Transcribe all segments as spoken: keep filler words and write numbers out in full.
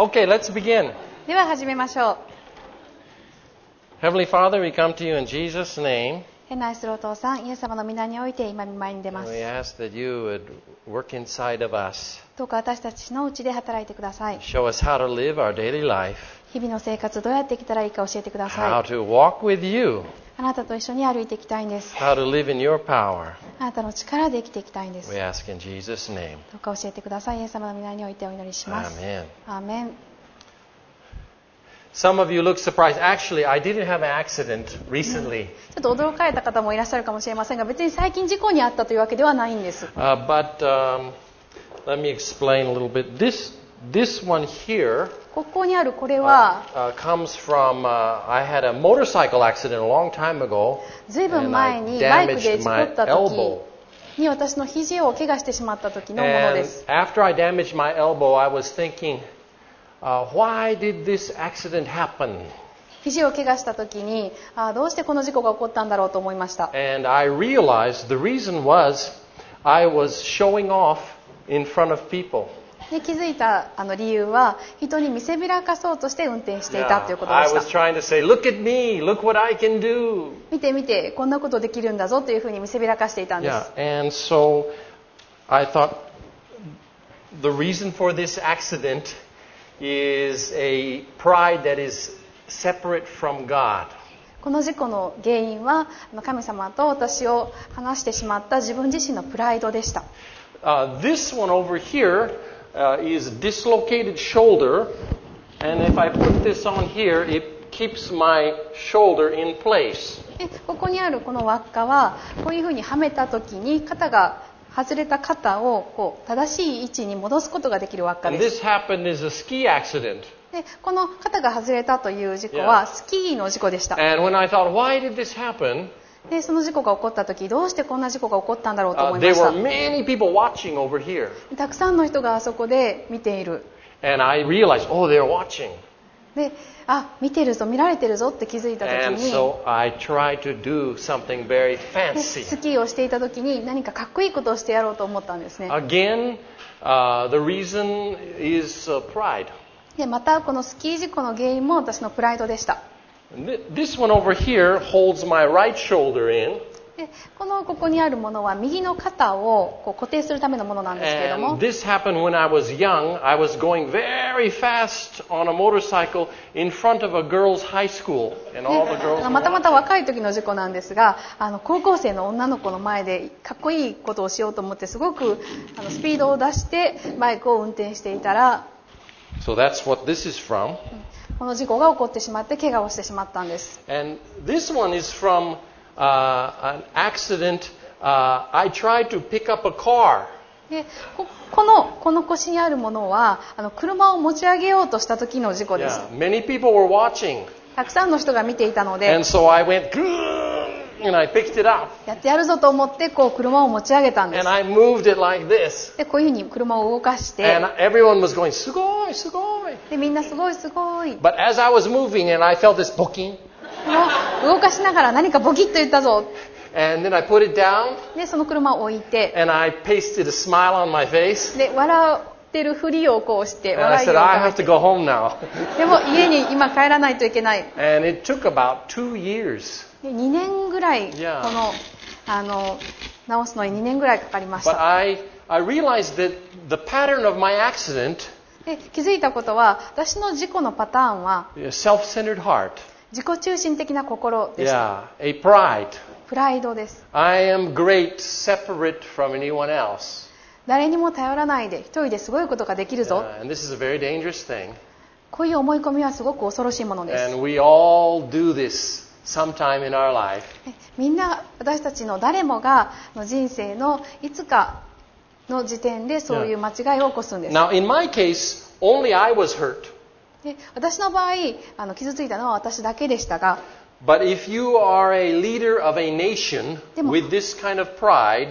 Okay, let's begin. では始めましょう。 Heavenly Father, we come to you in Jesus' name. 天の愛するお父さん、イエス様の皆において今御前に出ま And す。 we ask that you would work inside of us. どうか私たちのうちで働いてください。 Show us how to live our daily life. 日々の生活どうやって生きたらいいか教えてくだ How さい。 to walk with you. あなたと一緒に歩いていきたいんです。 How to live in your power. あなたの力で生きていきたいんです。 We ask in Jesus' name. どうか教えてください。イエス様の皆においてお祈りします。 Amen. アーメン。 Some of you look surprised. Actually, I didn't have an accident recently. ちょっと驚かれた方もいらっしゃるかもしれませんが、別に最近事故に遭ったというわけではないんです。 Uh, but um, let me explain a little bit. This this one here ここにあるこれは、 uh, comes from. Uh, I had a motorcycle accident a long time ago, ずいぶん and 前 I にバイクで damaged 事故 my った時 elbow. に私の肘を怪我してしまった時のもの And です。 after I damaged my elbow, I was thinking, uh, why did this accident happen? 肘を怪我した時に、あどうしてこの事故が起こったんだろうと思いました。 And I realized the reason was I was showing off in front of people. で気づいたあの理由は、人に見せびらかそうとして運転していたという Yeah, ことで I し was た。 trying to say, look at me, look what I can do. 見て見て、こんなことできるんだぞというふうに見せびらかしていたんです。 Yeah, and so I thought the reason for this accident is a pride that is separate from God. この事故の原因は、あの神様と私を離してしまった自分自身のプライドでした。 Uh, this one over here uh, is dislocated shoulder, and if I put this on here, it keeps my shoulder in place. でここにあるこの輪っかは、こういうふうにはめた時に肩が外れた肩をこう正しい位置に戻すことができる輪っか And です。 this happened as a ski accident. でこの肩が外れたという事故はスキーの事故でした。 And when I thought, why did this happen? でその事故が起こった時、どうしてこんな事故が起こったんだろうと Uh, 思い there まし were た。 many people watching over here. たくさんの人があそこで見ている。 And I realized, oh, they're watching. で、あ、見てるぞ、見られてるぞって気づいた時 And に、 so I tried to do something very で fancy. スキーをしていた時に何かかっこいいことをしてやろうと思ったんですね。 Again, uh, the reason is uh, pride. でまたこのスキー事故の原因も私のプライドでした。 This one over here holds my right shoulder in. でこのここにあるものは右の肩をこう固定するためのものなんですけれども、 And this happened when I was young. I was going very fast on a motorcycle in front of a girls' high school. And all the girls で were またまた watching. 若い時の事故なんですが、あの高校生の女の子の前でかっこいいことをしようと思ってすごくあのスピードを出してバイクを運転していたら、 So that's what this is from. この事故が起こってしまって怪我をしてしまったんです。 And this one is from uh, an accident. Uh, I tried to pick up a car. で こ, このこの腰にあるものはあの車を持ち上げようとした時の事故です。 Yeah, many people were watching. たくさんの人が見ていたので、 And so I went, and I picked it up. やってやるぞと思ってこう車を持ち上げたんです。 And I moved it like this. でこういうふうに車を動かして、 And everyone was going, sugoi, sugoi. でみんなすごいすごい。 But as I was moving and I felt this poking, この動かしながら何かボキッと言ったぞ。 and then I put it down でその車を置いて、 and I pasted a smile on my face. で笑ってるふりをこうして And I 笑いを said, I 浮 have かべ to て、 go home now. でも家に今帰らないといけない。 And it took about two years. でにねんぐらいこ Yeah. のあの直すのににねんぐらいかかりまし But た。 I, I realized that the pattern of my accident で気づいたことは、私の事故のパターンは is self-centered heart. 自己中心的な心でした。 Yeah, a pride. プライドです。 I am great, separate from anyone else. 誰にも頼らないで一人ですごいことができるぞ。 Uh, and this is a very dangerous thing. こういう思い込みはすごく恐ろしいものです。 And we all do this sometime in our life. みんな私たちの誰もが人生のいつかの時点でそういう間違いを起こすんです。 Now, in my case, only I was hurt. で私の場合あの傷ついたのは私だけでしたが、 But if you are a leader of a nation でも、 with this kind of pride,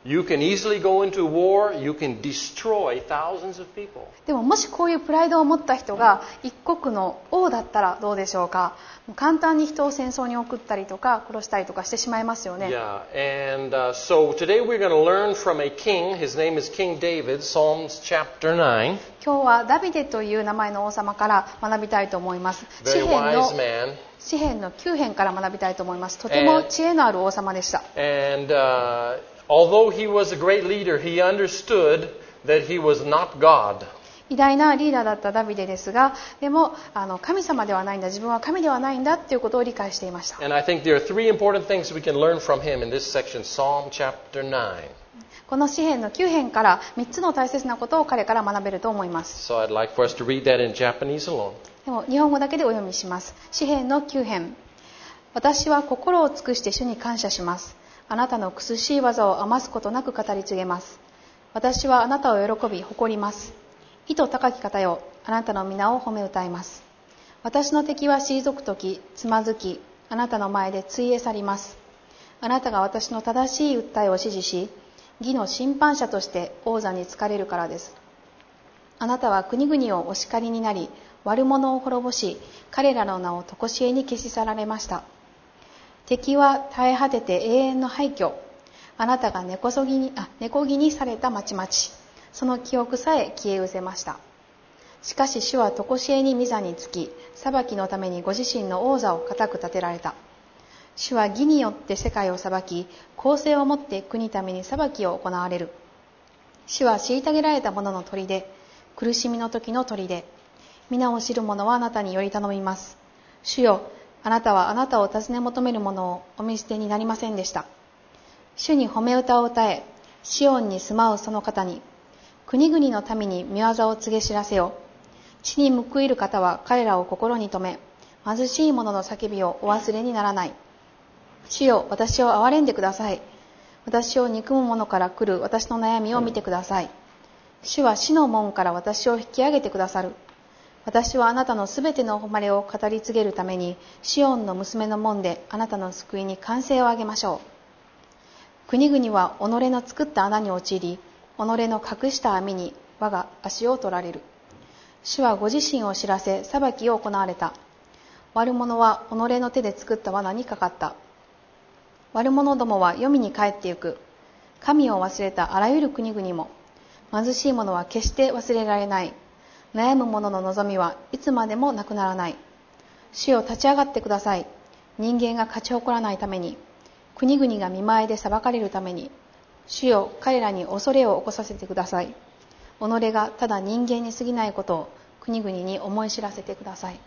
You can easily go into war. You can destroy thousands of people. でももしこういうプライドを持った人が一国の王だったらどうでしょうか。もう簡単に人を戦争に送ったりとか殺したりとかしてしまいますよね。 Yeah, and uh, so today we're going to learn from a king. His name is King David, Psalms chapter nine. 今日はダビデという名前の王様から学びたいと思います。詩 Very 篇 wise の man. 詩篇のきゅう編から学びたいと思います。とても知恵のある王様でした。 And uh, although he was a great leader, he understood that he was not God. 偉大なリーダーだったダビデですが、でもあの神様ではないんだ、自分は神ではないんだということを理解していました。 And I think there are three important things we can learn from him in this section, Psalm chapter nine. この詩篇のきゅう編からみっつの大切なことを彼から学べると思います。 So I'd like for us to read that in Japanese alone. でも日本語だけでお読みします。詩篇のきゅう編。私は心を尽くして主に感謝します。あなたの苦しい技を余すことなく語り継げます。私はあなたを喜び誇ります。意図高き方よ、あなたの皆を褒め歌います。私の敵は退くとき、つまずき、あなたの前でついえ去ります。あなたが私の正しい訴えを支持し、義の審判者として王座に就かれるからです。あなたは国々をお叱りになり、悪者を滅ぼし、彼らの名を常しえに消し去られました。敵は絶え果てて永遠の廃墟。あなたが根こそぎに、あ、根こぎにされた町々。その記憶さえ消え失せました。しかし主は常しえに御座につき、裁きのためにご自身の王座を固く立てられた。主は義によって世界を裁き、公正をもって国ために裁きを行われる。主は虐げられた者の砦、苦しみの時の砦。皆を知る者はあなたにより頼みます。主よ、あなたはあなたを尋ね求める者をお見捨てになりませんでした。主に褒め歌を歌え、シオンに住まうその方に、国々の民に御業を告げ知らせよ。地に報いる方は彼らを心に留め、貧しい者の叫びをお忘れにならない。主よ、私を憐れんでください。私を憎む者から来る私の悩みを見てください。主は死の門から私を引き上げてくださる。私はあなたのすべての誉れを語り継げるために、シオンの娘の門であなたの救いに歓声を上げましょう。国々は己の作った穴に陥り、己の隠した網に我が足を取られる。主はご自身を知らせ、裁きを行われた。悪者は己の手で作った罠にかかった。悪者どもは黄泉に帰ってゆく。神を忘れたあらゆる国々も、貧しい者は決して忘れられない。悩む者の望みはいつまでもなくならない。主よ、立ち上がってください。人間が勝ち誇らないために、国々が見前で裁かれるために、主よ、彼らに恐れを起こさせてください。己がただ人間に過ぎないことを国々に思い知らせてください。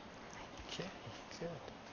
Okay, good.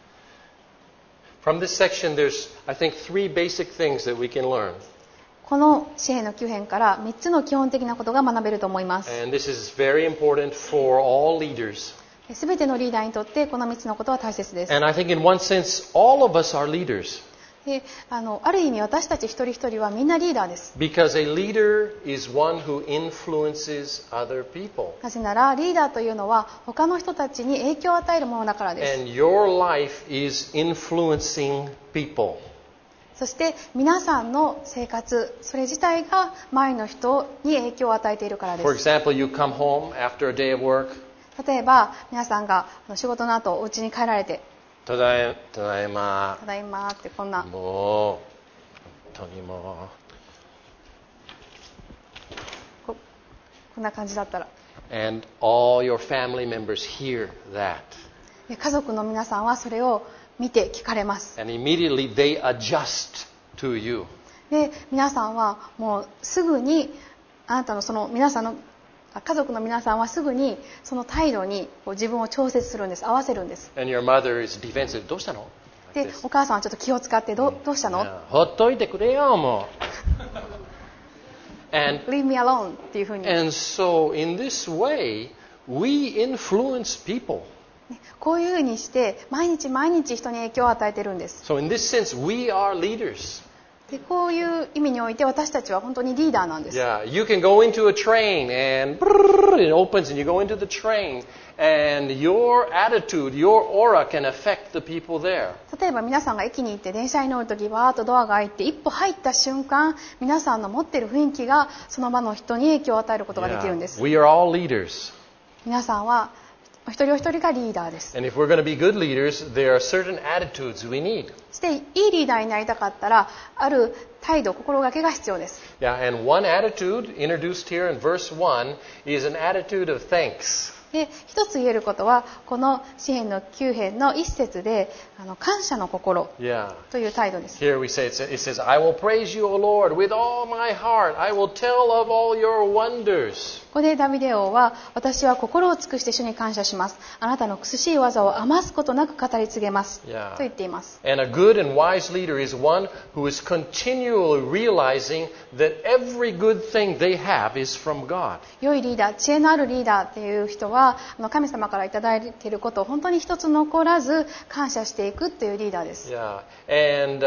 From this section, there's, I think, three basic things that we can learn. この詩篇のきゅう編からみっつの基本的なことが学べると思います。 And this is very important for all leaders. すべてのリーダーにとってこのみっつのことは大切です。 And I think in one sense, all of us are leaders. であのある意味私たち一人一人はみんなリーダーです。 Because a leader is one who influences other people. なぜならリーダーというのは他の人たちに影響を与えるものだからです。 And your life is influencing people. そして皆さんの生活、それ自体が周りの人に影響を与えているからで For す。 example, you come home after a day of work. 例えば皆さんがあの仕事の後お家に帰られて、 ただい、ただいま。 ただいまってこんなもう、本当にもここんな感じだったら、 う。And all your family members hear that. で家族の皆さんはそれを見て聞かれます。 And immediately they adjust to you. で皆さんはもうすぐにあなたのその皆さんの家族の皆さんはすぐにその態度にこう自分を調節するんです。合わせるんです。 And your mother is defensive. どうしたの？ で Like this. お母さんはちょっと気を使ってどうどうしたの？ Yeah. ほっといてくれよ、もう。and, Leave me alone っていうふうに、 and so in this way, we influence people. ねこういうふうにして毎日毎日人に影響を与えてるんです。 So in this sense, we are leaders. でこういう意味において私たちは本当にリーダーなんです。 Yeah, you can go into a train and brrr, it opens and you go into the train and your attitude, your aura can affect the people there. 例えば皆さんが駅に行って電車に乗るときバーッとドアが開いて一歩入った瞬間、皆さんの持っている雰囲気がその場の人に影響を与えることができるんです。 Yeah, we are all leaders. 皆さんはお一人お一人がリーダーです。 And if we're going to be good leaders, there are certain attitudes we need. そしていいリーダーになりたかったらある態度、心がけが必要です。 Yeah, and one attitude introduced here in verse one is an attitude of thanks. で一つ言えることはこの詩編のきゅう編の一節であの感謝の心 Yeah. という態度です。 Here we say, it says, I will praise you, O Lord, with all my heart. I will tell of all your wonders. ここでダビデ王は私は心を尽くして主に感謝します。あなたの苦しい技を余すことなく語り継げます。 Yeah. と言っています。 And a good and wise leader is one who is continually realizing that every good thing they have is from God. 良いリーダー、知恵のあるリーダーっていう人はあの神様からいただいていることを本当に一つ残らず感謝していくっていうリーダーです。 Yeah. And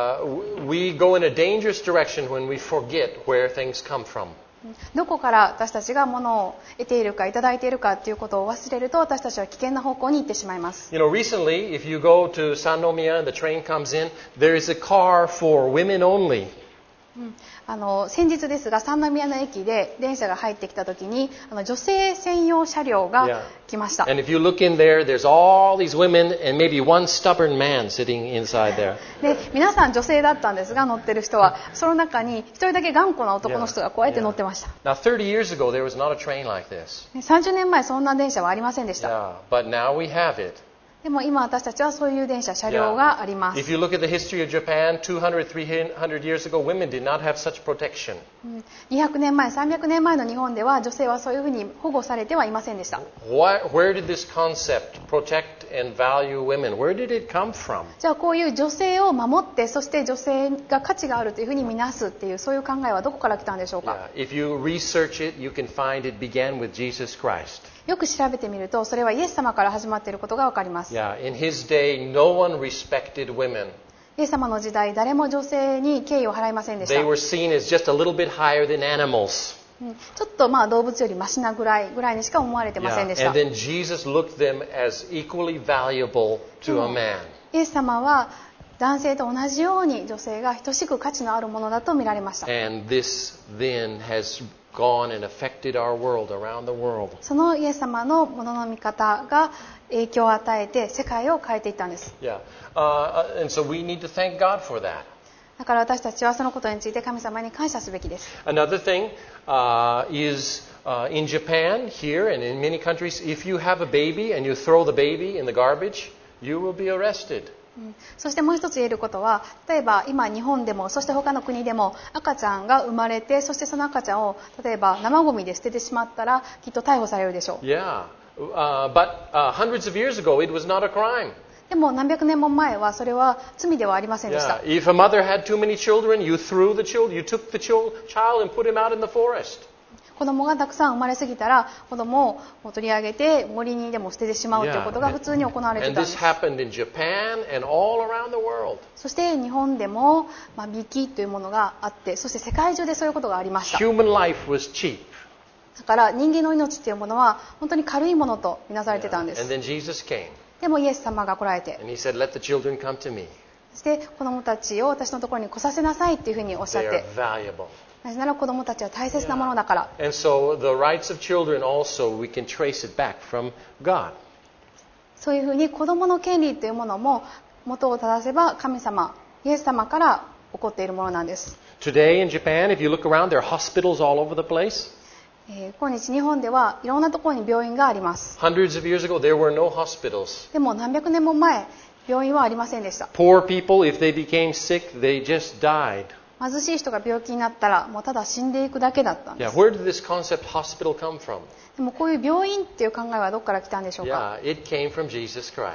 uh, we go in a dangerous direction when we forget where things come from. どこから私たちが物を得ているかいただいているかっていうことを忘れると私たちは危険な方向に行ってしまいます。 You know, recently, if you go to Sannomiya and the train comes in, there is a car for women only. あの先日ですが三宮の駅で電車が入ってきた時にあの女性専用車両が来ました。 And if you look in there, there's all these women and maybe one stubborn man sitting inside there. で皆さん女性だったんですが乗ってる人はその中に一人だけ頑固な男の人がこうやって乗ってました。 Now, thirty years ago, there was not a train like this. さんじゅうねんまえそんな電車はありませんでした。 Yeah, but now we have it. でも今私たちはそういう電車車両があります。 If you look at the history of Japan, two hundred, three hundred years ago, women did not have such protection. にひゃくねんまえ、さんびゃくねんまえの日本では女性はそういうふうに保護されてはいませんでした。 Why, where did this concept, protect and value women, where did it come from? じゃあこういう女性を守ってそして女性が価値があるというふうに見なすっていうそういう考えはどこから来たんでしょうか。 Yeah, if you research it, you can find it began with Jesus Christ. よく調べてみるとそれはイエス様から始まっていることがわかります。 Yeah, in his day, no one respected women. イエス様の時代誰も女性に敬意を払いませんでした。 They were seen as just a little bit higher than animals. うんちょっとまあ動物よりマシなぐらいぐらいにしか思われてません Yeah, でした。 and then Jesus looked them as equally valuable to a man. イエス様は男性と同じように女性が等しく価値のあるものだと見られました。 And this then has gone and affected our world around the world. そのイエス様のものの見方が影響を与えて世界を変えていったんです。 Yeah, uh, and so we need to thank God for that. だから私たちはそのことについて神様に感謝すべきです。 Another thing uh, is uh, in Japan, here, and in many countries, if you have a baby and you throw the baby in the garbage, you will be arrested. うんそしてもう一つ言えることは例えば今日本でもそして他の国でも赤ちゃんが生まれてそしてその赤ちゃんを例えば生ゴミで捨ててしまったらきっと逮捕されるでしょう。 Yeah, uh, but uh, hundreds of years ago, it was not a crime. でも何百年も前はそれは罪ではありませんでし Yeah, た。 if a mother had too many children, you threw the child, you took the chil- child and put him out in the forest. 子供がたくさん生まれすぎたら子供を取り上げて森にでも捨ててしまうということが普通に行われてい And たん this です。 happened in Japan and all around the world. そして日本でも、まあ、美紀というものがあってそして世界中でそういうことがありました。 Human life was cheap. だから人間の命というものは本当に軽いものとみなされてたんで And す。 then Jesus came でもイエス様が来られて and he said, Let the children come to me. そして子供たちを私のところに来させなさいっていうふうにおっしゃっ They are て valuable. なぜなら子供たちは大切なものだから。 And so the rights of children also, we can trace it back from God. そういうふうに子供の権利というものも元を正せば神様イエス様から起こっているものなんです。 Today in Japan, if you look around, there are hospitals all over the place. えー今日日本ではいろんなところに病院があります。 Hundreds of years ago, there were no hospitals. でも何百年も前病院はありませんでした。 Poor people, if they became sick, they just died. 貧しい人が病気になったらもうただ死んでいくだけだったんで Yeah, す。 where did this concept hospital come from? でもこういう病院っていう考えはどこから来たんでしょうか。 Yeah, it came from Jesus Christ.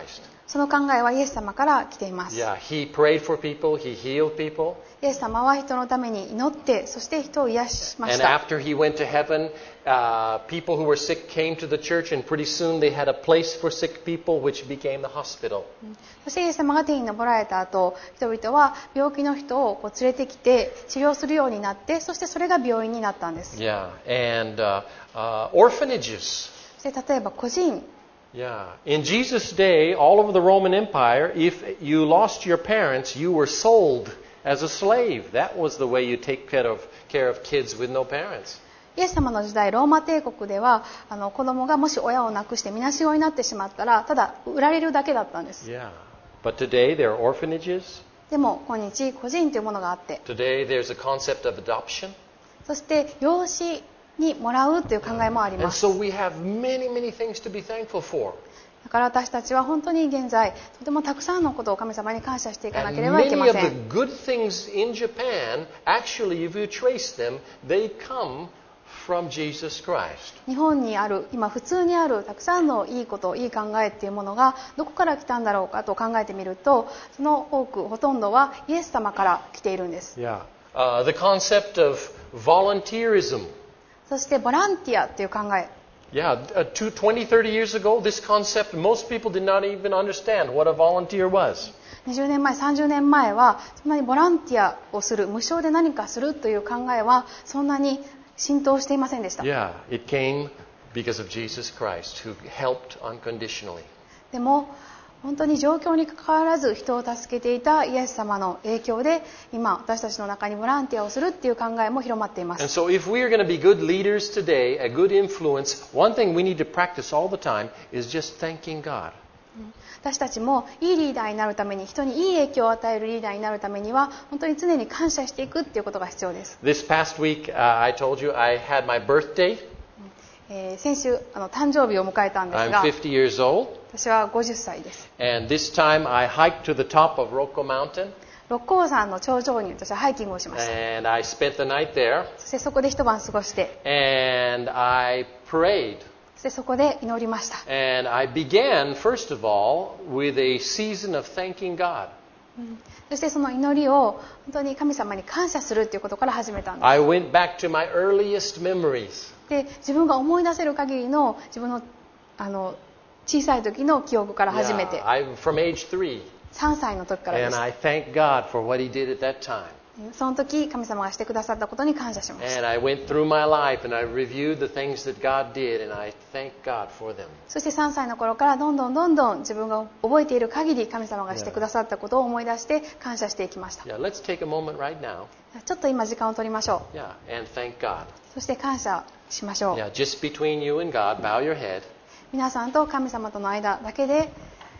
その考えはイエス様から来ています。 Yeah, he prayed for people, he healed people. イエス様は人のために祈って、そして人を癒しまし And た。 after he went to heaven, uh, people who were sick came to the church, and pretty soon they had a place for sick people, which became the hospital. そしてイエス様が天に昇られた後、人々は病気の人をこう連れてきて治療するようになって、そしてそれが病院になったんです。 Yeah, and uh, uh, orphanages. そして例えば個人、 Yeah, in Jesus' day, all over the Roman Empire, if you lost your parents, you were sold as a slave. That was the way you take care of, care of kids with no parents. イエス様の時代ローマ帝国ではあの子供がもし親を亡くしてみなしごになってしまったらただ売られるだけだったんです。 Yeah, but today there are orphanages. でも今日個人というものがあって、 Today there's a concept of adoption. そして養子にもらうという考えもあり And ます。 so we have many, many things to be thankful for. だから私たちは本当に現在とてもたくさんのことを神様に感謝していかな And ければいけ many ま of せ the ん。 good things in Japan, actually, if you trace them, they come from Jesus Christ. 日本にある今普通にあるたくさんのいいこといい考えっていうものがどこから来たんだろうかと考えてみると、その多くほとんどはイエス様から来ているんです。 Yeah. Uh, the concept of volunteerism. そしてボランティアっていう考え、 Yeah, uh, two, twenty, thirty years ago, this concept, most people did not even understand what a volunteer was. にじゅうねんまえさんじゅうねんまえはそんなにボランティアをする、無償で何かするという考えはそんなに浸透していませんでした。 Yeah, it came because of Jesus Christ, who helped unconditionally. でも本当に状況に関わらず人を助けていたイエス様の影響で今私たちの中にボランティアをするっていう考えも広まっていま And す。 so if we are going to be good leaders today, a good influence, one thing we need to practice all the time is just thanking God. 私たちもいいリーダーになるために、人にいい影響を与えるリーダーになるためには本当に常に感謝していくっていうことが必要です。 This past week, uh, I told you I had my birthday. えー先週あの誕生日を迎えたんです I'm が、 fifty years old. 私はごじゅっさいです。 And this time I hiked to the top of Rocco Mountain. 六甲山の頂上に私はハイキングをしました。 And I spent the night there. そしてそこで一晩過ごして、 And I prayed. そしてそこで祈りました。 And I began, first of all, with a season of thanking God. そしてその祈りを本当に神様に感謝するということから始めたんです。 I went back to my earliest memories. で、自分が思い出せる限りの自分のあの小さい時の記憶から始めて、 Yeah, I'm from age three. さんさいの時からで And す。 I thank God for what He did at that time. その時神様がしてくださったことに感謝しました。 And I went through my life and I reviewed the things that God did, and I thank God for them. そしてさんさいの頃からどんどんどんどん自分が覚えている限り神様がしてくださったことを思い出して感謝していきました。 Yeah, let's take a moment right now. ちょっと今時間を取りましょ Yeah, and thank God. う。そして感謝しましょう。 Yeah, just between you and God, bow your head 皆さんと神様との間だけで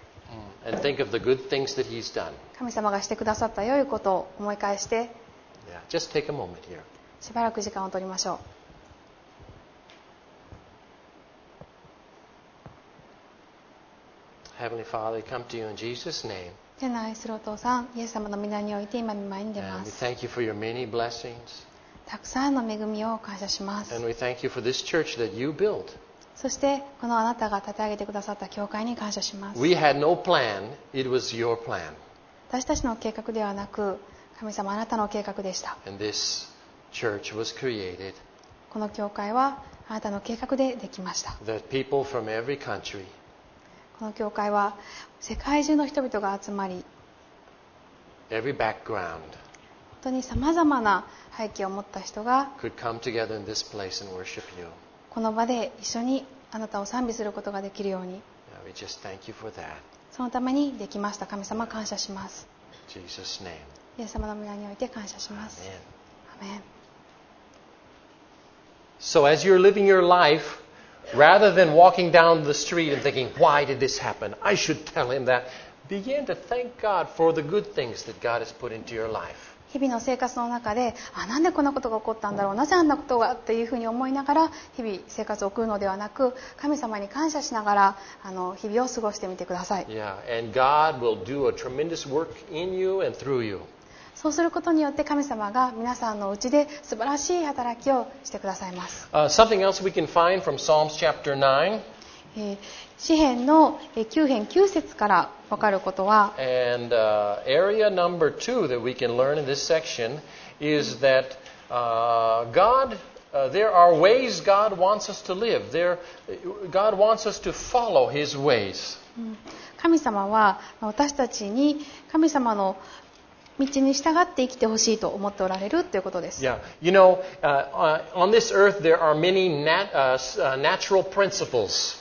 and think of the good things that He's done. 神様がしてくださった良いことを思い返して Yeah, just take a moment here. しばらく時間を取りましょう。 Heavenly Father, we come to you in Jesus' name. 天の愛するお父さん、イエス様の皆において今御前に出 And ま we す。 thank you for your many blessings. たくさんの恵みを感謝します。 And we thank you for this church that you built. そしてこのあなたが立て上げてくださった教会に感謝します。 We had no plan. It was your plan. 私たちの計画ではなく、神様あなたの計画でした。 And this church was created この教会はあなたの計画でできました。 that people from every country, この教会は世界中の人々が集まり、 every background 本当にさまざまな背景を持った人が could come together in this place and worship you. この場で一緒にあなたを賛美することができるように、 Yeah, we just thank you for that. そのためにできました。神様感謝します。 In Jesus' name. イエス様の皆において感謝します。 Amen. アメン。 So as you're living your life, rather than walking down the street and thinking, why did this happen? I should tell him that. Begin to thank God for the good things that God has put into your life. 日々の生活の中で、あ、なんでこんなことが起こったんだろう、なぜあんなことがっていうふうに思いながら日々生活を送るのではなく、神様に感謝しながらあの日々を過ごしてみてください。 Yeah, and God will do a tremendous work in you and through you. そうすることによって神様が皆さんのうちで素晴らしい働きをしてくださいます。 Uh, something else we can find from Psalms chapter nine. えー詩編のきゅう編きゅう節から分かることは、 And uh, area number two that we can learn in this section is that uh, God, uh, there are ways God wants us to live. There, God wants us to follow His ways. 神様は私たちに神様の道に従って生きてほしいと思っておられるということです。 Yeah, you know, uh, uh, on this earth there are many nat- uh, s- uh, natural principles.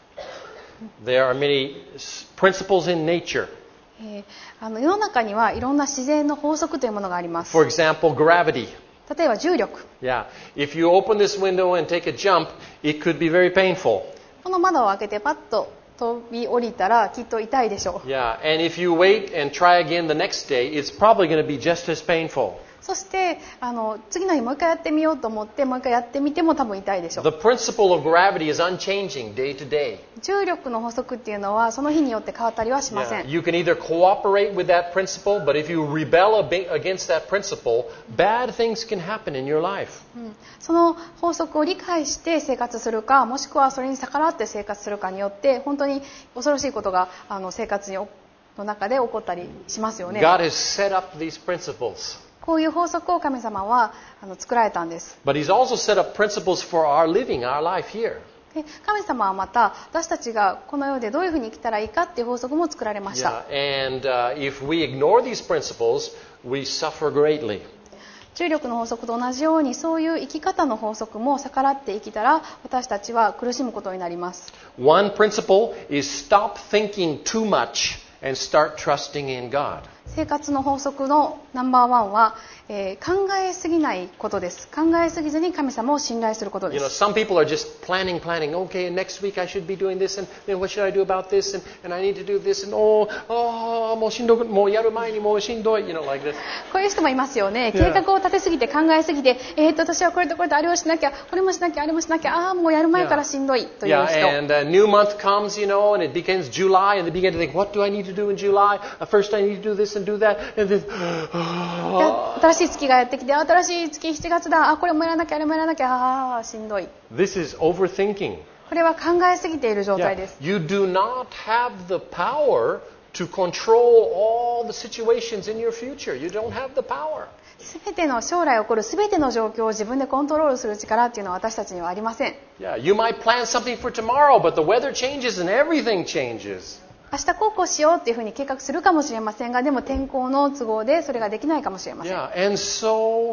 There are many s- principles in nature. えーあの世の中にはいろんな自然の法則というものがあります。 For example, gravity. 例えば重力。 Yeah, if you open this window and take a jump, it could be very painful. この窓を開けてパッと飛び降りたらきっと痛いでしょう。 Yeah, and if you wait and try again the next day, it's probably going to be just as painful. そしてあの次の日もう一回やってみようと思ってもう一回やってみても多分痛いでしょう。 The principle of gravity is unchanging day to day. 重力の法則っていうのはその日によって変わったりはしませ Yeah, ん。 you can either cooperate with that principle, but if you rebel a bit against that principle, bad things can happen in your life. うんその法則を理解して生活するか、もしくはそれに逆らって生活するかによって本当に恐ろしいことがあの生活にの中で起こったりしますよね。 God has set up these principles. こういう法則を神様はあの作られたんです。 But He's also set up principles for our living, our life here. で神様はまた私たちがこの世でどういうふうに生きたらいいかっていう法則も作られまし Yeah, た。 and uh, if we ignore these principles, we suffer greatly. 重力の法則と同じようにそういう生き方の法則も逆らって生きたら私たちは苦しむことになります。 One principle is stop thinking too much and start trusting in God. 生活の法則のナンバーワンは、えー考えすぎないことです。考えすぎずに神様を信頼すること You で know, す。 some people are just planning, planning. Okay, next week I should be doing this, and then what should I do about this, and, and I need to do this, and oh, oh, もうしんどく、もうやる前にもうしんどい, you know, like this. こういう人もいますよね。 Yeah. 計画を立てすぎて考えすぎて、えー、と私はこれとこれとあれをしなきゃ、これもしなきゃあれもしなきゃ、ああもうやる前からしんどいという Yeah, 人。 and a new month comes, you know, and it begins July, and they begin to think, what do I need to do in July? Uh, first I need to do this and do that, and then, で新しい月がやってきて、新しい月しちがつだ、あこれもやらなきゃあれもやらなきゃ、ああしんどい。 this is overthinking. これは考えすぎている状態 Yeah, です。 you do not have the power to control all the situations in your future. You don't have the power. すべての将来起こるすべての状況を自分でコントロールする力っていうのは私たちにはありません。 Yeah, you might plan something for tomorrow, but the weather changes and everything changes. 明日こうこうしようっていうふうに計画するかもしれませんが、でも天候の都合でそれができないかもしれません。 Yeah, and so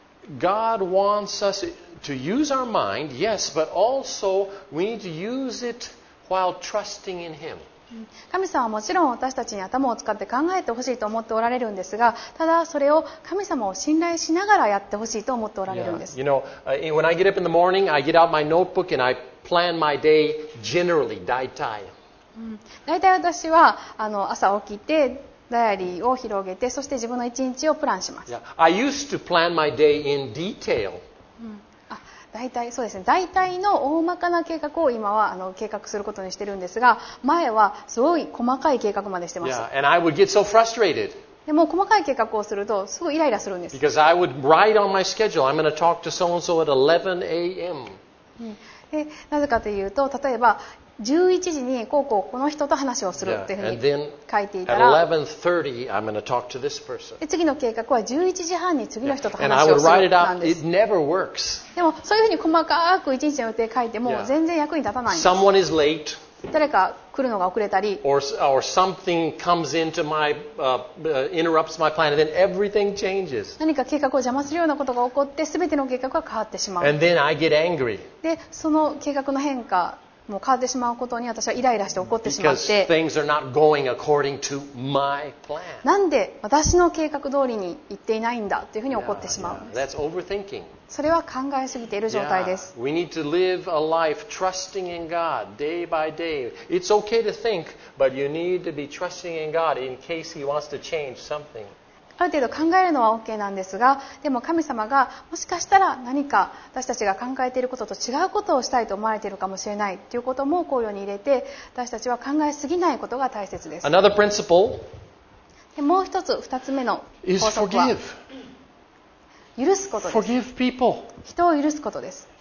God wants us to use our mind, yes, but also we need to use it while trusting in Him. 神様はもちろん私たちに頭を使って考えてほしいと思っておられるんですが、ただそれを神様を信頼しながらやってほしいと思っておられるん Yeah. です。 You know, uh, when I get up in the morning, I get out my notebook and I plan my day generally, 大体. 大体私はあの朝起きてダイアリーを広げて、そして自分の一日をプランします。 Yeah. I used to plan my day in detail. あ大体そうですね、大体の大まかな計画を今はあの計画することにしてるんですが、前はすごい細かい計画までしてました。 Yeah, and I would get so frustrated でも細かい計画をするとすごいイライラするんです。 because I would write on my schedule, I'm going to talk to so-and-so at eleven a.m. でなぜかというと、例えばじゅういちじにこうこうこの人と話をする Yeah, っていうふう and に then 書いていた at ら、 eleven thirty, I'm going to talk to this person. で次の計画はじゅういちじはんに次の人と And I 話を would す write る it なん out. です。 It never works. でもそういうふうに細かく一日の予定書いても Yeah. 全然役に立たないんです。 Someone is late, 誰か来るのが遅れたり、 or or something comes into my uh, uh, interrupts my plan, and then everything changes. 何か計画を邪魔するようなことが起こって全ての計画が変わってしまう。 And then I get angry でその計画の変化も変わってしまうことに私はイライラして怒ってしまっ because て、 things are not going according to my plan. なんで私の計画通りにいっていないんだというふうに怒って Yeah, しま yeah. うんです。 That's overthinking. それは考えすぎている状態です。 Yeah. We need to live a life trusting in God day by day. It's okay to think, but you need to be trusting in God in case He wants to change something. ある程度考えるのは OK なんですが、でも神様がもしかしたら何か私たちが考えていることと違うことをしたいと思われているかもしれないということも考慮に入れて、私たちは考えすぎないことが大切です。 Another principle でもう一つ、二つ目の is 法則は forgive. 許すことです。 Forgive people. 人を許すことです。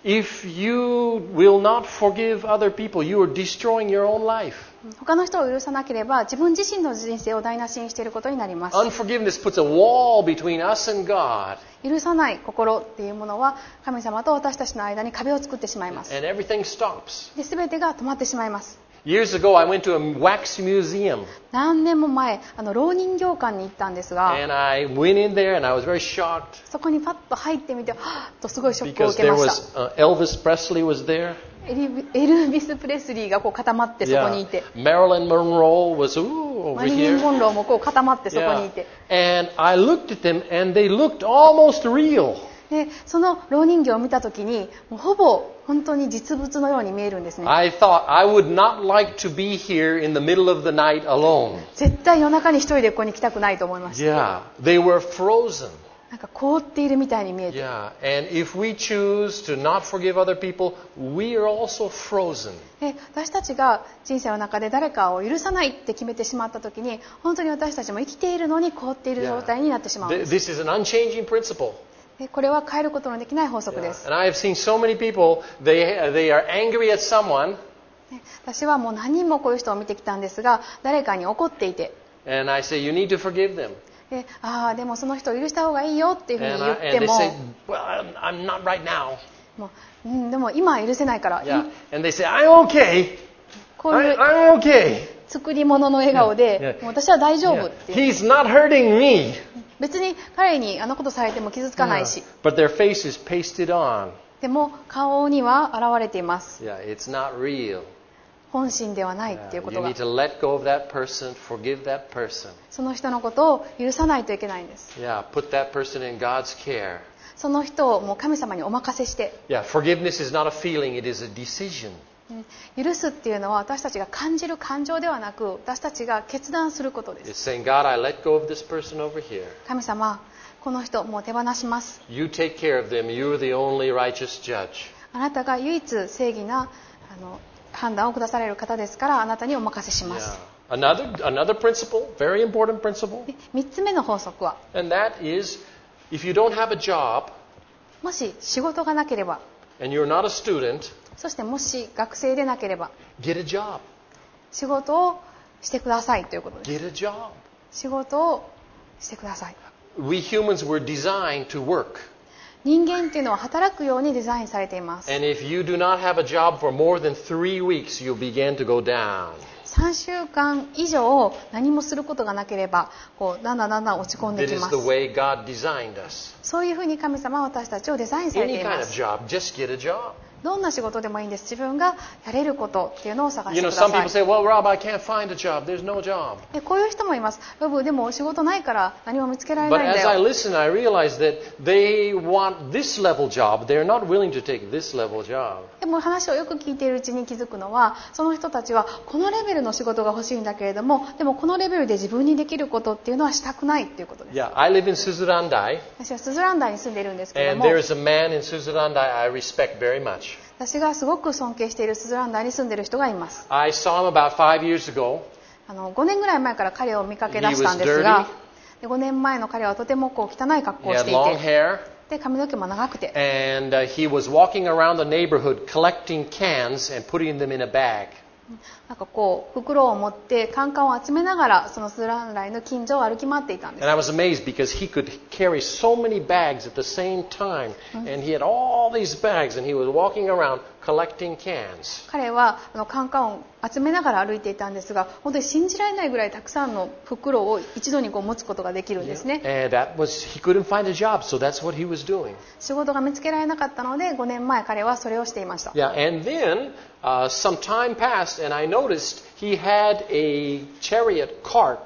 If you will not forgive other people, you are destroying your own life. 他の人を許さなければ自分自身の人生を台無しにしていることになります。 Unforgiveness puts a wall between us and God. 許さない心っていうものは神様と私たちの間に壁を作ってしまいます。 And everything stops. で、全てが止まってしまいます。 Years ago, I went to a wax museum. 何年も前、あの老人形館に行ったんですが、 And I went in there and I was very shocked. そこにパッと入ってみて、はぁとすごいショックを Because 受け there ました。 was uh, Elvis Presley was there. エリエルビス・プレスリーがこう固まってそこにいて、 Marilyn Monroe was ooh, マ over リリン・ here. モンローもこう固まってそこにい Yeah. て、 And I looked at them and they looked almost real. でその老人形を見たときにもうほぼ本当に実物のように見えるんですね。 I thought I would not like to be here in the middle of the night alone. 絶対夜中に一人でここに来たくないと思いました。 Yeah, they were frozen. なんか凍っているみたいに見えて、 Yeah, and if we choose to not forgive other people, we are also frozen. で私たちが人生の中で誰かを許さないって決めてしまったときに本当に私たちも生きているのに凍っている状態になってしまうん Th- です。 This is an unchanging principle. でこれは変えることのできない法則 Yeah. です。 And I have seen so many people, they, they are angry at someone, で私はもう何人もこういう人を見てきたんですが、誰かに怒っていて、 and I say, you need to forgive them. でああでもその人を許した方がいいよっていうふうに And, 言 I, って and they も、 say, well, I'm, I'm not right now. もう、うん、でも今は許せないから、 Yeah. And they say, I'm okay. こうい I, う I'm okay. 作り物の笑顔で、 Yeah. もう私は大丈夫 Yeah. っていう。 He's not hurting me. 別に彼にあのことされても傷つかないし、 But their face is pasted on. でも顔には現れています。 Yeah, it's not real. 本心ではないっていう Yeah. こ You とが、 need to let go of that person, forgive that person. その人のことを許さないといけないんです。 Yeah, put that person in God's care. その人をもう神様にお任せして、 Yeah, forgiveness is not a feeling, it is a decision. うん許すっていうのは私たちが感じる感情ではなく、私たちが決断することで It's す。 saying, God, I let go of this person over here. 神様、この人もう手放します。 You take care of them. You're the only righteous judge. あなたが唯一正義なあの判断を下される方ですから、あなたにお任せしま Yeah. す。 Another, another principle, very important principle, で三つ目の法則は、 and that is if you don't have a job もし仕事がなければ、 and you're not a student, そしてもし学生でなければ、 get a job. 仕事をしてくださいということです。 Get a job. 仕事をしてください。 We humans were designed to work. 人間っていうのは働くようにデザインされています。 And if you do not have a job for more than three weeks, you'll begin to go down. さんしゅうかん以上何もすることがなければ、こうだんだんだんだん落ち込んで That き is ま the す。 way God designed us. そういうふうに神様は私たちをデザインされて Any い kind ま of す。 job, just get a job. どんな仕事でもいいんです。自分がやれることっていうのを探し You て know, くだ some さ people い。 say, well, Rob, I can't find a job. There's no job. でこういう人もいます。ロブ、でも仕事ないから何も見つけられ But ないんだ as I よ。 listen, I realize that they want this level job. They're not willing to take this level job. でも話をよく聞いているうちに気づくのは、その人たちはこのレベルの仕事が欲しいんだけれども、でもこのレベルで自分にできることっていうのはしたくないっていうことです。 Yeah, I live in Suzurandai, 私はスズランダーに住んでいるんですけれど and も、 there is a man in Suzurandai I respect very much. 私がすごく尊敬しているスズランダーに住んでいる人がいます。 I saw him about five years ago. あのごねんぐらい前から彼を見かけ出 He したん was ですが dirty.、 でごねんまえの彼はとてもこう汚い格好 He をし had てい long て、 hair, で髪の毛も長くて、 and uh, he was walking around the neighborhood collecting cans and putting them in a bag. なんかこう袋を持ってカンカンを集めながらそのスズランダーの近所を歩き回っていたんです And。I was amazed because he could carry so many bags at the same time. And he had all these bags, and he was walking around collecting cans. 彼はあのカンカンを集めながら歩いていたんですが、本当に信じられないぐらいたくさんの袋を一度にこう持つことができるんですね。 And that was, he couldn't find a job, so that's what he was doing. 仕事が見つけられなかったのでごねんまえ彼はそれをしていました。 Yeah, and then uh, some time passed, and I noticed he had a chariot cart,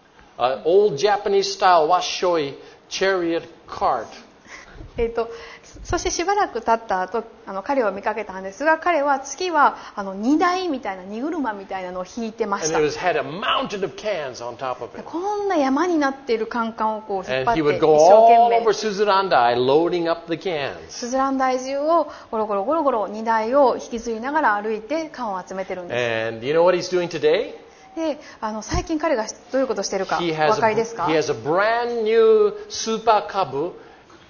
an old Japanese style washoi chariot cart. えーとそしてしばらく経った後、あの彼を見かけたんですが、彼は次はあの荷台みたいな荷車みたいなのを引いてまし And た it。was, had a mountain of cans on top of it. こんな山になっているカンカンをこう引っ And 張って he 一 would go 生 all 懸 over 命 Suzurandai loading up the cans. スズラン大中をゴロゴロゴロゴロ荷台を引きずりながら歩いて缶を集めてるんで And you know what he's doing today? す。であの最近彼がどういうことをしているか He お has 分かり a, ですか？ he has a brand new Super Kabu,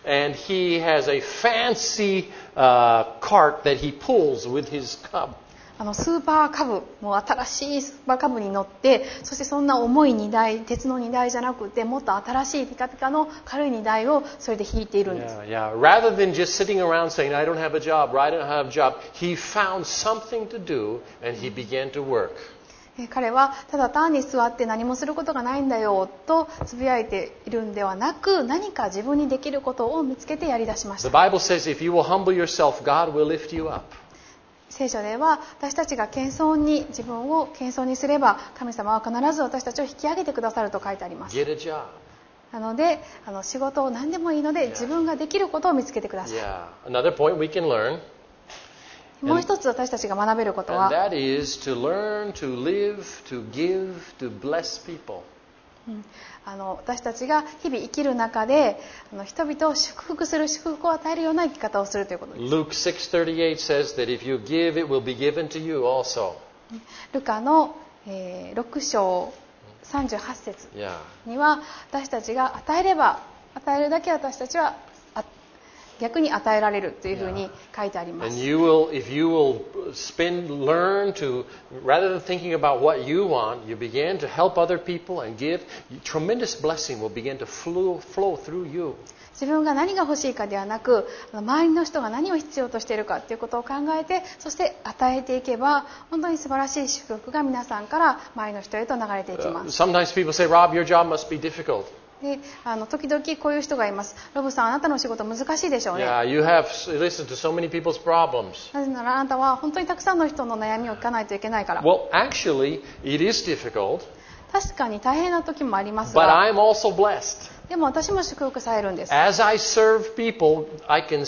and he has a fancy uh, cart that he pulls with his cub. あのスーパーカブ、もう新しいスーパーカブに乗って、そしてそんな重い荷台、鉄の荷台じゃなくて、もっと新しいピカピカの軽い荷台をそれで引いているんです。 Yeah, yeah. Rather than just sitting around saying, I don't have a job, I don't have a job, he found something to do and he began to work. 彼はただ単に座って何もすることがないんだよとつぶやいているんではなく、何か自分にできることを見つけてやり出しまし The た。 Bible says if you will humble yourself, God will lift you up. 聖書では私たちが謙遜に自分を謙遜にすれば、神様は必ず私たちを引き上げてくださると書いてあります。 Get a job. なのであの仕事を何でもいいので、自分ができることを見つけてください。 Yeah. Another point we can learn, もう一つ私たちが学べること and は、 that is to learn to live, to give, to bless people. うんあの私たちが日々生きる中で、あの人々を祝福する、祝福を与えるような生き方をするということです。 Luke six thirty-eight says that if you give, it will be given to you also. ルカの、えー、ろく章さんじゅうはち節 Yeah. には、私たちが与えれば与えるだけ私たちはあ逆に与えられるというふうに書いてありま And す。 you will, if you will spend, learn to, rather than thinking about what you want, you begin to help other people and give, tremendous blessing will begin to flow, flow through you. 自分が何が欲しいかではなく、周りの人が何を必要としているかということを考えて、そして与えていけば、本当に素晴らしい祝福が皆さんから周りの人へと流れていきま Uh, す。 sometimes people say, Rob, your job must be difficult. であの時々こういう人がいます。ロブさん、あなたの仕事難しいでしょうね。 Yeah, you have listened to so many people's problems. なぜならあなたは本当にたくさんの人の悩みを聞かないといけないから。 Well, actually, it is difficult, 確かに大変な時もあります but が、 I'm also blessed. でも私も祝福されるんです。 As I serve people, I can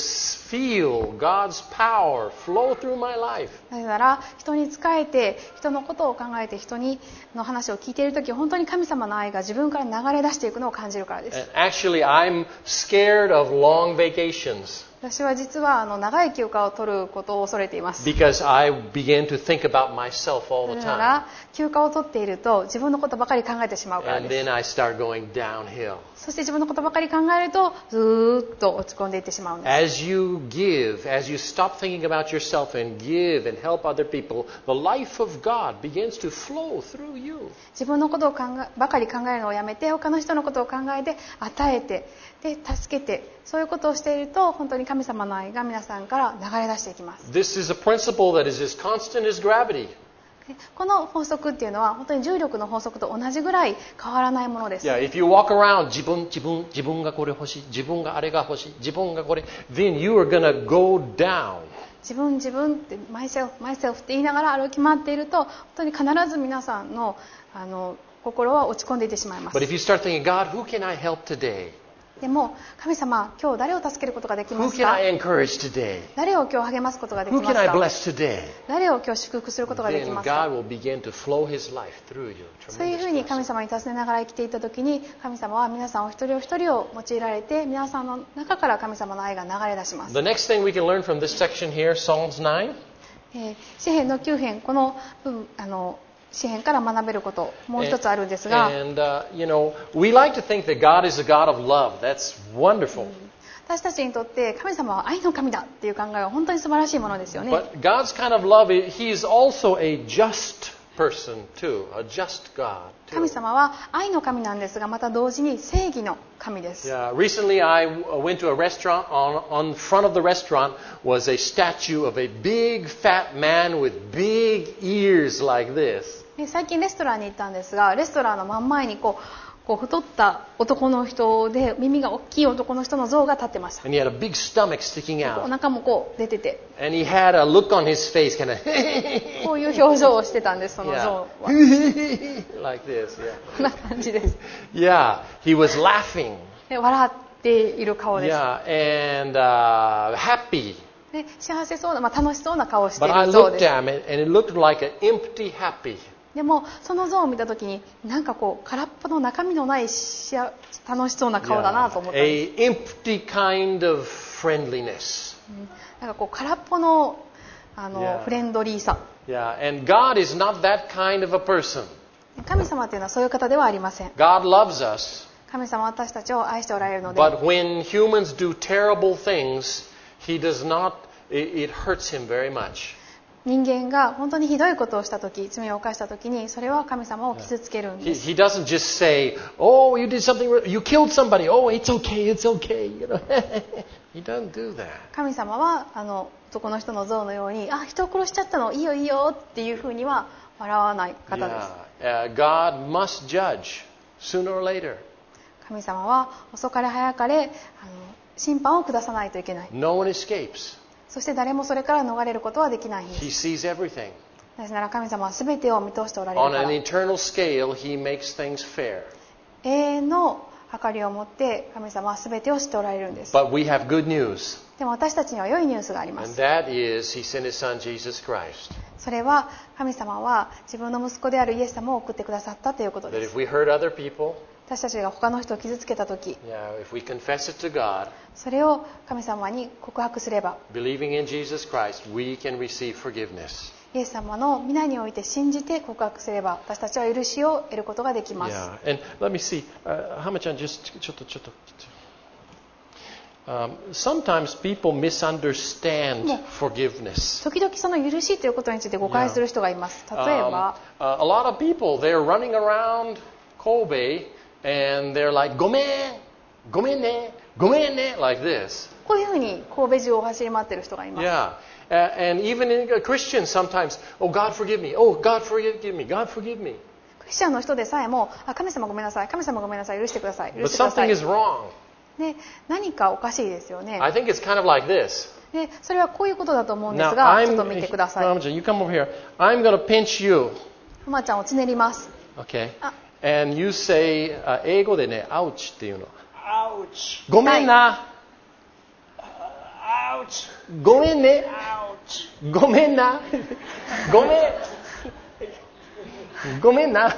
feel God's power flow through my life. なぜなら人に仕えて、人のことを考えて、人にの話を聞いている時、本当に神様の愛が自分から流れ出していくのを感じるからです。 And actually, I'm scared of long vacations 私は実はあの長い休暇を取ることを恐れています。 because I begin to think about myself all な the ぜな time. ら休暇を取っていると自分のことばかり考えてしまうから And です。 then I start going downhill. そして自分のことばかり考えるとずーっと落ち込んでいってしまうんです。 As you give, as you stop thinking about yourself and give and help other people, the life of God begins to flow through you. 自分のことを考えばかり考えるのをやめて、他の人のことを考えて与えて、で助けて、そういうことをしていると本当に神様の愛が皆さんから流れ出していきます。 This is a principle that is as constant as gravity. でこの法則っていうのは本当に重力の法則と同じぐらい変わらないものです。 Yeah, if you walk around, 自分、自分、自分がこれ欲しい、自分があれが欲しい、自分がこれ、then you are going to go down. 自分自分ってマイセルフマイセルフって言いながら歩き回っていると、本当に必ず皆さんのあの心は落ち込んでいってしまいます。 But if you start thinking, God, who can I help today? でも神様、今日誰を助けることができま Who す can か？ I encourage today? 誰を今日励ますことができ Who ます can I か？ bless today? 誰を今日祝福することができ Then ます God か？ will begin to flow His life through you. そういうふう Tremendous に神 blessing. 様に尋ねながら生きていった時に、神様は皆さんお一人お一人を用いられて、皆さんの中から神様の愛が流れ出します。 The next thing we can learn from this section here, Psalms nine, えー詩編のきゅう編、この部分あの詩編から学べることもう一つあるんですが、 and uh, you know, we like to think that God is a God of love. That's wonderful. 私たちにとって神様は愛の神だっていう考えは本当に素晴らしいものですよね。 But God's kind of love, He is also a just person too, a just God. 神 Too. 様は愛の神なんですが、また同時に正義の神です。 Yeah, recently I went to a restaurant. On, on front of the restaurant was a statue of a big fat man with big ears like this. で最近レストランに行ったんですが、レストランの真ん前にこう、こう太った男の人で耳が大きい男の人の像が立ってました。 And he had a big stomach sticking お out. 腹もこう出てて、 And he had a look on his face, kind of こういう表情をしてたんです、その像 yeah. は。 like this, yeah. こんな感じです。 Yeah, he was laughing. で笑っている顔です。 Yeah, and uh, happy. で幸せそうな、まあ、楽しそうな顔をしてい But I る像 looked です。 at him, and it looked like an empty happy. でもその像を見たときに、なんかこう空っぽの中身のないしあ楽しそうな顔だなと思ったんです。 A empty kind of friendliness. うんなんかこう空っぽのあの、 Yeah. フレンドリーさ。 Yeah, and God is not that kind of a person. 神様というのはそういう方ではありません。 God loves us, 神様は私たちを愛しておられるので、 But when humans do terrible things, he does not, it, it hurts him very much. 人間が本当にひどいことをしたとき、罪を犯したときに、それは神様を傷つけるん He, です。 he doesn't just say, oh, you did something, you killed somebody, oh, it's okay, it's okay. You know? He doesn't do that. 神様はあの男の人の像のように、あ、人を殺しちゃったの、いいよいいよっていうふうには笑わない方です。 Yeah. Uh, God must judge sooner or later. 神様は遅かれ早かれあの審判を下さないといけない。 No one escapes. そして誰もそれから逃れることはできないんで He す。 sees everything. なぜなら神様は全てを見通しておられる On か an ら。 eternal scale, he makes things fair. 永遠の計りを持って神様は全てを知っておられるんです。 But we have good news. でも私たちには良いニュースがありま And す。 that is, he sent his son Jesus Christ. それは神様は自分の息子であるイエス様を送ってくださったということ That です。 if we hurt other people, 私たちが他の人を傷つけたとき、 yeah, if we confess it to God, それを神様に告白すれば、 believing in Jesus Christ, we can receive forgiveness. イエス様の皆において信じて告白すれば、私たちは許しを得ることができます。 Yeah. And let me see, uh, Hama-chan, just, ちょっと、ちょっと。Um, sometimes people misunderstand forgiveness. 時々その許しということについて誤解する人がいます。例え Um, ば、 uh, a lot of people, they're running around Kobe and they're like, ごめん、ごめんね、ごめんね, like this. こういうふうに神戸中を走り回っている人がいます。 Yeah. Uh, and even in uh, Christians sometimes, oh, God forgive me. Oh, God forgive me. God forgive me. クリスチャンの人でさえも、あ、神様ごめんなさい、神様ごめんなさい、許してください、許 But してくださ something い。 is wrong. で、何かおかしいですよね。 I think it's kind of like this. で、それはこういうことだと思うんで Now, すが、 I'm, ちょっと見てください。 Hama-chan, you come over here. I'm going to pinch you. ハマちゃんをつねります。 Okay? あ、 And you say, uh, 英語でね、ouch っていうの。 Ouch. ごめんな。 Ouch. ごめんね。 Ouch. ごめんな。ごめん。ごめんな。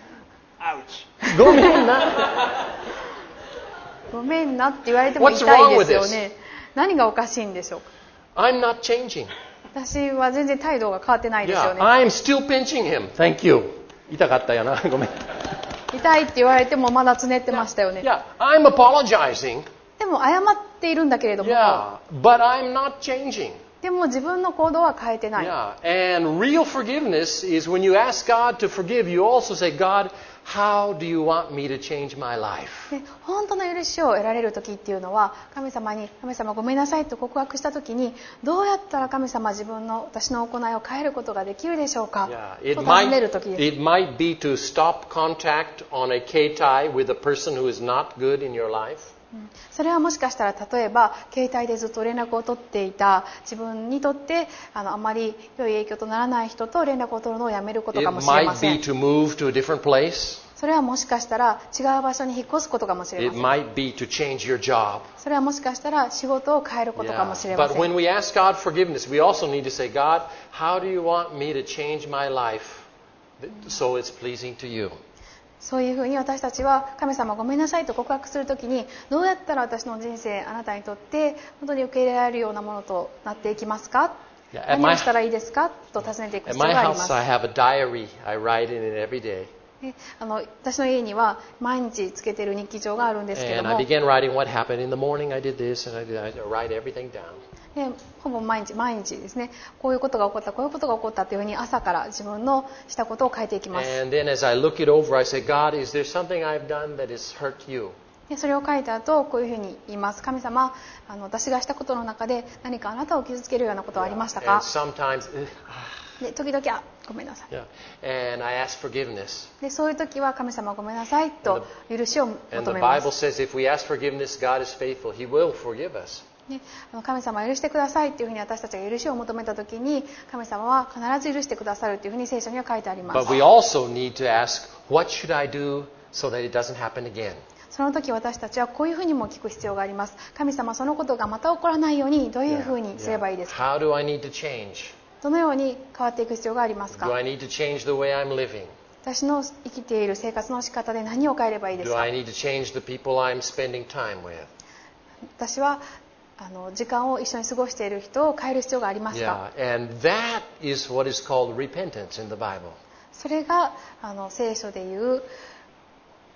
Ouch. ごめんな。 ごめんなって言われても What's 痛い wrong で with すよ this? ね。何がおかしいんでしょうか。 I'm not changing. 私は全然態度が変わってないですよ Yeah, ね。 I'm still pinching him. Thank you. 痛かったよな。ごめん。 痛いって言われてもまだつねってましたよね。 Yeah, I'm apologizing. でも謝っているんだけれども、 Yeah, but I'm not changing. でも自分の行動は変えてない。 Yeah, and real forgiveness is when you ask God to forgive, you also say, God, how do you want me to change my life? で、本当の許しを得られる時っていうのは、神様に神様ごめんなさいと告白した時に、どうやったら神様自分の私の行いを変えることができるでしょうか、 Yeah, と it 尋ねる might, 時です。 it might be to stop contact on a keitai with a person who is not good in your life. それはもしかしたら例えば携帯でずっと連絡を取っていた自分にとってあのあまり良い影響とならない人と連絡を取るのをやめること It かもしれま might せ be ん。 to move to a different place. それはもしかしたら違う場所に引っ越すことかもしれ It ません。 might be to change your job. それはもしかしたら仕事を変えることかもしれま But せ when ん。 we ask God forgiveness, we also need to say, God, how do you want me to change my life so it's pleasing to you? そういうふうに私たちは神様ごめんなさいと告白するときに、どうやったら私の人生あなたにとって本当に受け入れられるようなものとなっていきますか、 Yeah, at 何 my, をしたらいいですかと尋ねていく at 必要 my がありま house, す。 I have a diary. I write in it every day. であの私の家には毎日つけている日記帳があるんですけど And I も、 began writing what happened in the morning. I did this, and I, did, I write everything down. でほぼ毎日毎日ですね、こういうことが起こったこういうことが起こったというふうに朝から自分のしたことを書いていきます。 And then as I look it over, I say, God, is there something I've done that has hurt you? でそれを書いた後こういうふうに言います。神様、あの私がしたことの中で何かあなたを傷つけるようなことはありました And か。 sometimes, で時々あごめんなさい。 yeah. And I ask forgiveness. でそういう時は神様ごめんなさいと許しを And 求 the めま Bible す。 says if we ask forgiveness, God is faithful. He will forgive us. であの神様許してくださいというふうに私たちが許しを求めた時に神様は必ず許してくださるというふうに聖書には書いてあります。 But we also need to ask, what should I do so that it doesn't happen again? その時私たちはこういうふうにも聞く必要があります。神様、そのことがまた起こらないようにどういうふうにすればいいですか。 How do I need to change? どのように変わっていく必要がありますか。 Do I need to change the way I'm living? 私の生きている生活の仕方で何を変えればいいです Do か。 I need to change the people I'm spending time with? 私はあの時間を一緒に過ごしている人を変える必要がありますか。 Yeah, and that is what is called repentance in the Bible. それがあの聖書でいう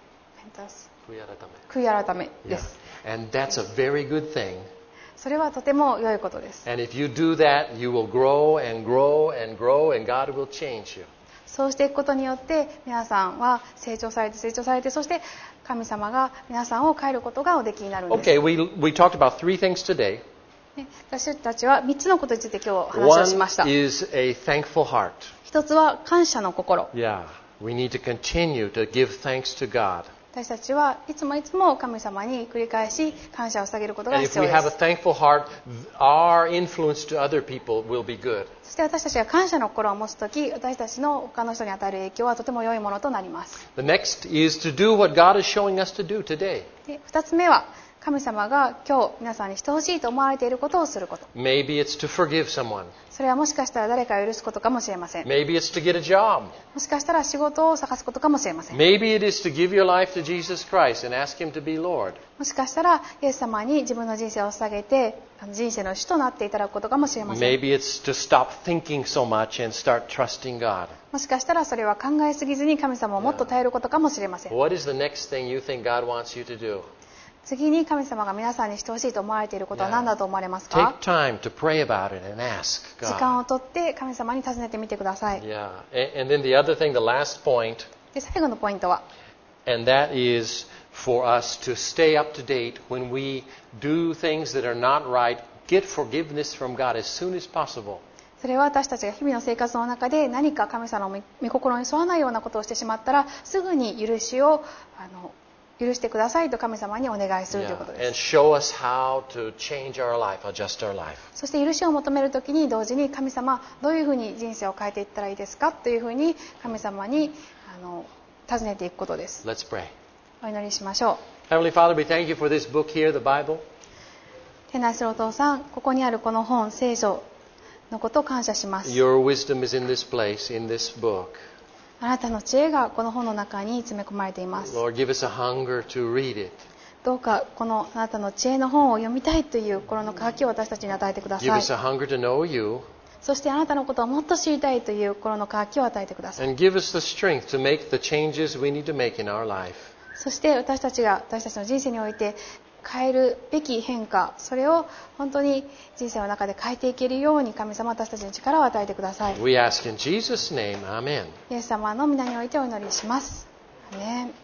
悔い改め。 悔い改めで Yeah. す。 And that's a very good thing. それはとても良いことです。 And if you do that, you will grow and grow and grow, and God will change you. そうしていくことによって皆さんは成長されて成長されて、そして神様が皆さんを変えることがおできになるんです。 Okay, we, we talked about three things today. ね、私たちはみっつのことについて今日話をしました。 One is a thankful heart. 一つは感謝の心。 Yeah, we need to continue to give thanks to God. 私たちはいつもいつも神様に繰り返し感謝を捧げることが And 必 if 要 we で have a す。 thankful heart, our influence to other people will be good. そして私たちが感謝の心を持つとき、私たちの他の人に与える影響はとても良いものとなります。 The next is to do what God is showing us to do today. で、二つ目は神様が今日皆さんにしてほしいと思われていることをすること。 Maybe it's to forgive someone. それはもしかしたら誰かを許すことかもしれません。 Maybe it's to get a job. もしかしたら仕事を探すことかもしれません。 Maybe it is to give your life to Jesus Christ and ask Him to be Lord. もしかしたらイエス様に自分の人生を捧げて人生の主となっていただくことかもしれません。 Maybe it's to stop thinking so much and start trusting God. もしかしたらそれは考えすぎずに神様をもっと頼ることかもしれません。 What is the next thing you think God wants you to do? 次に神様が皆さんにしてほしいと思われていることは何だと思われますか？ Take time to pray about it and ask 時間 God. をとって神様に尋ねてみてください。 Yeah. A- And then the other thing, the last point, で、最後のポイントは and that is for us to stay up to date when we do things that are not right. Get forgiveness from God as soon as possible. それは私たちが日々の生活の中で何か神様の御心に沿わないようなことをしてしまったら、すぐに許しをあの許してくださいと神様にお願いするという Yeah. ことで And す。 show us how to change our life, adjust our life. そして許しを求めるときに同時に神様どういうふうに人生を変えていったらいいですかというふうに神様にあの尋ねていくことです。 Let's pray. お祈りしましょう。 Heavenly Father, we thank you for this book here, the Bible. 天内するお父さん、ここにあるこの本、聖書のことを感謝します。 Your wisdom is in this place, in this book. あなたの知恵がこの本の中に詰め込まれています。 Lord, give us a hunger to read it. どうかこのあなたの知恵の本を読みたいという心の渇きを私たちに与えてくだ Give さい。 us a hunger to know you. そしてあなたのことをもっと知りたいという心の渇きを与えてください。 And give us the strength to make the changes we need to make in our life. そして私たちが私たちの人生において変えるべき変化、それを本当に人生の中で変えていけるように神様私たちに力を与えてください。 We ask in Jesus' name, Amen. イエス様の皆においてお祈りします。アーメン。